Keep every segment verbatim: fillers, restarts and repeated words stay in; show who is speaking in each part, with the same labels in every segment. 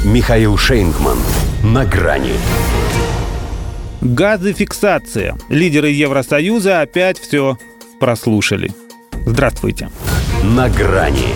Speaker 1: Михаил Шейнгман. На грани.
Speaker 2: Газификсация. Лидеры Евросоюза опять все прослушали. Здравствуйте.
Speaker 1: На грани.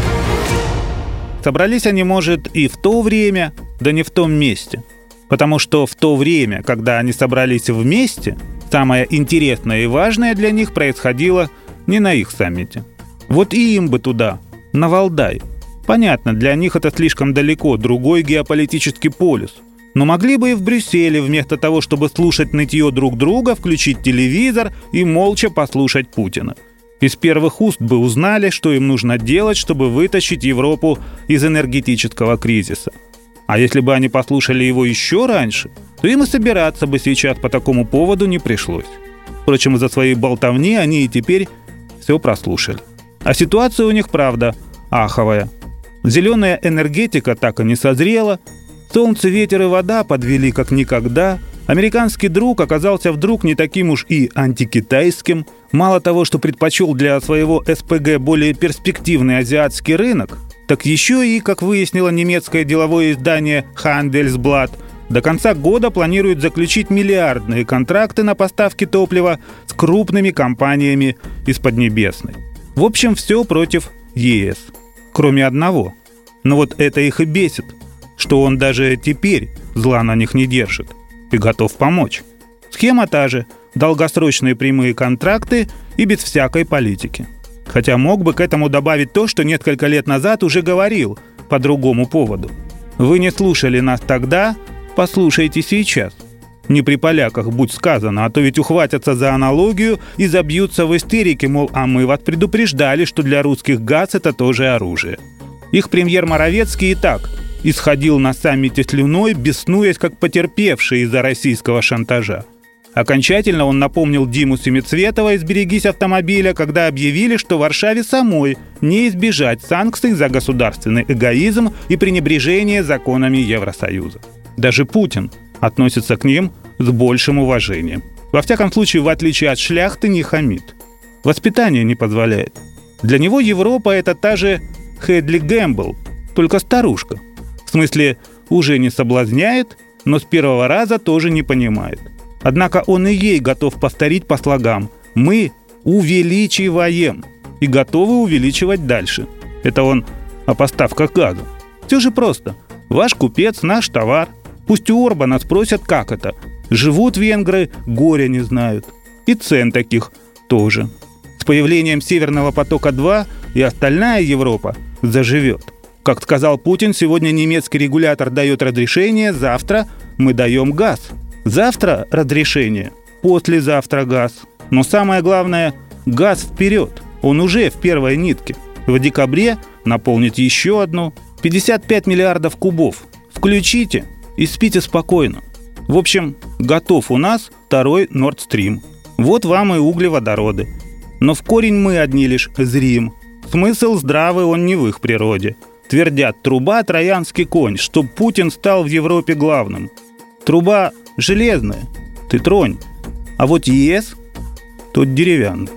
Speaker 2: Собрались они, может, и в то время, да не в том месте. Потому что в то время, когда они собрались вместе, самое интересное и важное для них происходило не на их саммите. Вот и им бы туда, на Валдай. Понятно, для них это слишком далеко, другой геополитический полюс. Но могли бы и в Брюсселе, вместо того, чтобы слушать нытье друг друга, включить телевизор и молча послушать Путина. Из первых уст бы узнали, что им нужно делать, чтобы вытащить Европу из энергетического кризиса. А если бы они послушали его еще раньше, то им и собираться бы сейчас по такому поводу не пришлось. Впрочем, из-за своей болтовни они и теперь все прослушали. А ситуация у них, правда, аховая. Зеленая энергетика так и не созрела, солнце, ветер и вода подвели как никогда, американский друг оказался вдруг не таким уж и антикитайским, мало того, что предпочел для своего эс пэ гэ более перспективный азиатский рынок, так еще и, как выяснило немецкое деловое издание Handelsblatt, до конца года планирует заключить миллиардные контракты на поставки топлива с крупными компаниями из Поднебесной. В общем, все против е эс. Кроме одного. Но вот это их и бесит, что он даже теперь зла на них не держит и готов помочь. Схема та же – долгосрочные прямые контракты и без всякой политики. Хотя мог бы к этому добавить то, что несколько лет назад уже говорил по другому поводу. Вы не слушали нас тогда, послушайте сейчас. Не при поляках, будь сказано, а то ведь ухватятся за аналогию и забьются в истерике, мол, а мы вас предупреждали, что для русских газ – это тоже оружие. Их премьер Моровецкий и так исходил на саммите слюной, беснуясь как потерпевший из-за российского шантажа. Окончательно он напомнил Диму Семицветова из «Берегись автомобиля», когда объявили, что Варшаве самой не избежать санкций за государственный эгоизм и пренебрежение законами Евросоюза. Даже Путин относится к ним с большим уважением. Во всяком случае, в отличие от шляхты, не хамит. Воспитание не позволяет. Для него Европа – это та же Хедли Гэмбл, только старушка. В смысле, уже не соблазняет, но с первого раза тоже не понимает. Однако он и ей готов повторить по слогам: «Мы увеличиваем» и готовы увеличивать дальше. Это он о поставках газа. Все же просто. Ваш купец – наш товар. Пусть у Орбана спросят, как это. Живут венгры, горя не знают. И цен таких тоже. С появлением Северного потока-два и остальная Европа заживет. Как сказал Путин, сегодня немецкий регулятор дает разрешение, завтра мы даем газ. Завтра разрешение, послезавтра газ. Но самое главное – газ вперед. Он уже в первой нитке. В декабре наполнить еще одну. пятьдесят пять миллиардов кубов. Включите и спите спокойно. В общем, готов у нас второй Nord Stream. Вот вам и углеводороды. Но в корень мы одни лишь зрим. Смысл здравый, он не в их природе. Твердят: труба – троянский конь, чтоб Путин стал в Европе главным. Труба железная, ты тронь. А вот е эс – тот деревянный.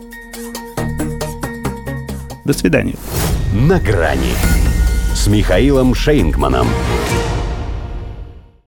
Speaker 2: До свидания.
Speaker 1: На грани с Михаилом Шейнгманом.